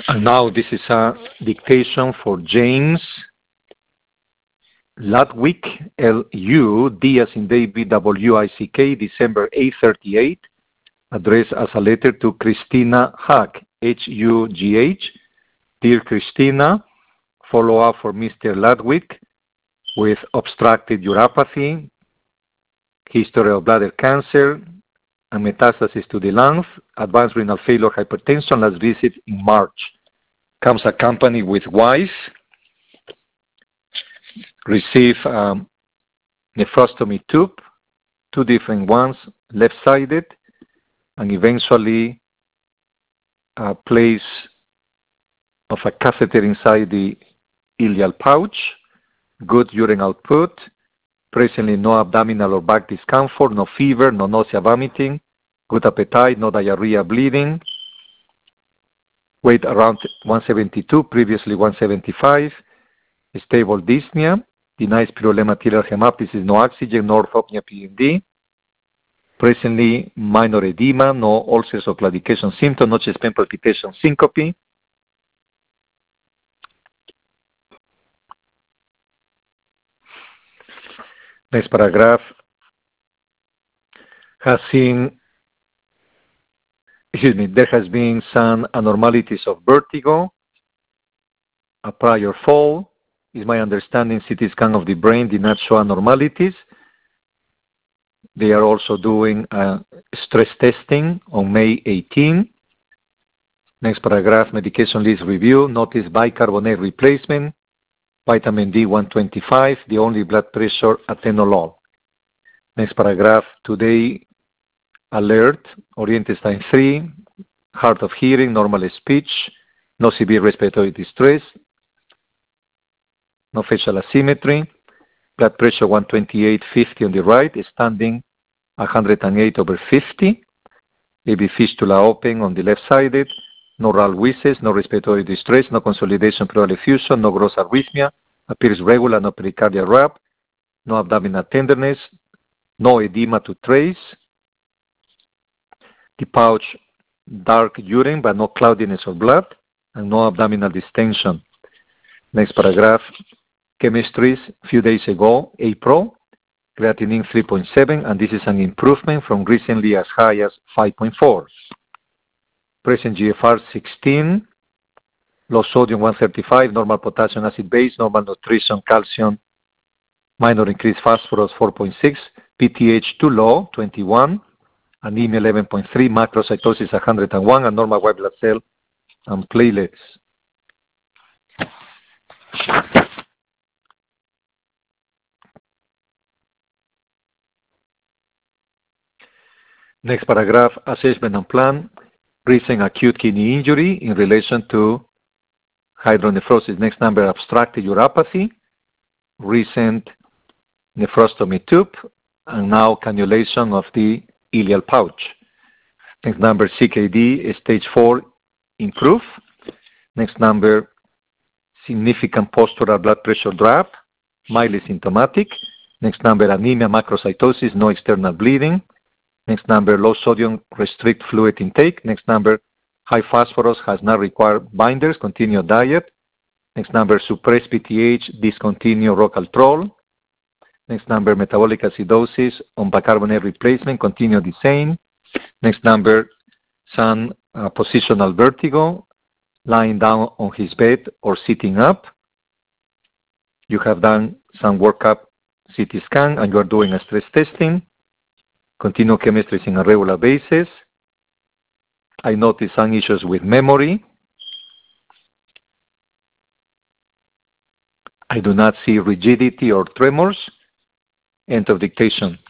And now this is a dictation for James Ludwig, L.U., D as in David, W-I-C-K, December 838, addressed as a letter to Christina Hugh, H-U-G-H. Dear Christina, follow up for Mr. Ludwig with obstructed uropathy, history of bladder cancer, and metastasis to the lungs, advanced renal failure, hypertension, last visit in March. Comes accompanied with WISE, receive nephrostomy tube, 2 different ones, left-sided, and eventually a place of a catheter inside the ileal pouch, good urine output, presently no abdominal or back discomfort, no fever, no nausea, vomiting, good appetite, no diarrhea, bleeding, weight around 172, previously 175, stable dyspnea, denies pyrolema arterial hemoptysis, no oxygen, no orthopnea PMD, presently minor edema, no ulcers or claudication symptom, no chest pain, palpitation, syncope. Next paragraph. There has been some abnormalities of vertigo, a prior fall. Is my understanding CT scan of the brain did not show abnormalities. They are also doing stress testing on May 18. Next paragraph, medication list review. Notice bicarbonate replacement, vitamin D 125, the only blood pressure atenolol. Next paragraph, today alert, Orienstein 3, hard of hearing, normal speech, no severe respiratory distress, no facial asymmetry, blood pressure 128/50 on the right, standing 108/50, AV fistula open on the left-sided, no RAL wheezes, no respiratory distress, no consolidation pleural effusion, no gross arrhythmia, appears regular, no pericardial rub, no abdominal tenderness, no edema to trace, the pouch dark urine but no cloudiness of blood, and no abdominal distension. Next paragraph, chemistries, few days ago, April, creatinine 3.7, and this is an improvement from recently as high as 5.4. Present GFR 16, low sodium 135, normal potassium acid base, normal nutrition, calcium, minor increased phosphorus 4.6, PTH too low 21, anemia 11.3, macrocytosis 101, and normal white blood cell and platelets. Next paragraph, assessment and plan. Recent acute kidney injury in relation to hydronephrosis. Next number, obstructive uropathy. Recent nephrostomy tube. And now cannulation of the ileal pouch. Next number, CKD, stage 4, improve. Next number, significant postural blood pressure drop, mildly symptomatic. Next number, anemia, macrocytosis, no external bleeding. Next number, low sodium, restrict fluid intake. Next number, high phosphorus, has not required binders, continue diet. Next number, suppress PTH, discontinue Rocaltrol. Next number, metabolic acidosis on bicarbonate replacement, continue the same. Next number, some positional vertigo, lying down on his bed or sitting up. You have done some workup CT scan and you are doing a stress testing. Continue chemistries on a regular basis. I noticed some issues with memory. I do not see rigidity or tremors. End of dictation.